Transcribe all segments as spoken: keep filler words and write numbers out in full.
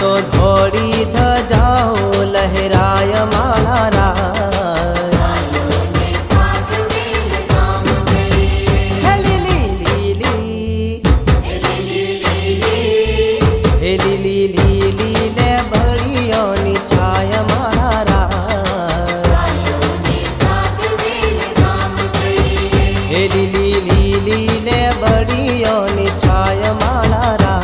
तो धोड़ी धजाओ लहराय माला राय। हे लीली लीली हे लीली लीली ले बड़ियों नी छाय माला राय। हे लीली लीली ले बड़ियों नी छाय माला राय।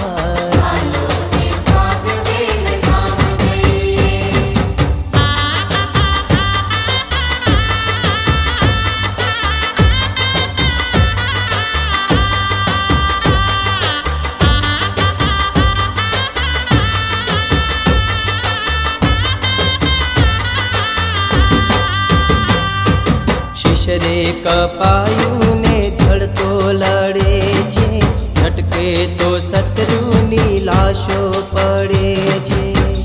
रे कपायु ने धड़ तो लड़े छे, झटके तो शत्रु नी लाशो पड़े छे।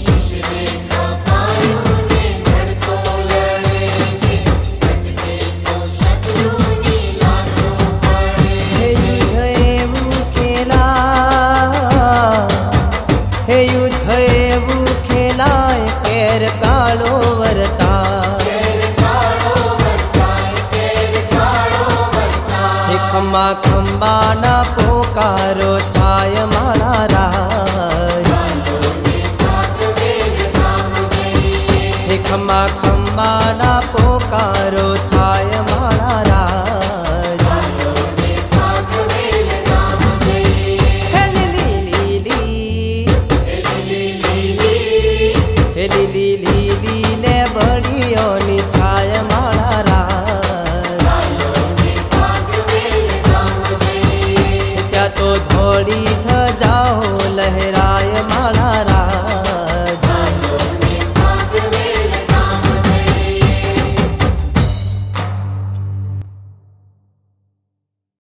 हे युद्ध एवं खेला, हे युद्ध एवं खेला केर कालो वरता। खम्बा खम्बा ना पोकारो छाय माला राय। हे खम्बा खम्बा ना पोकारो छाय माला राय। हे लीली लीली हे लीली लीली ने बड़ियों नी छाय माला राय। तो धोड़ी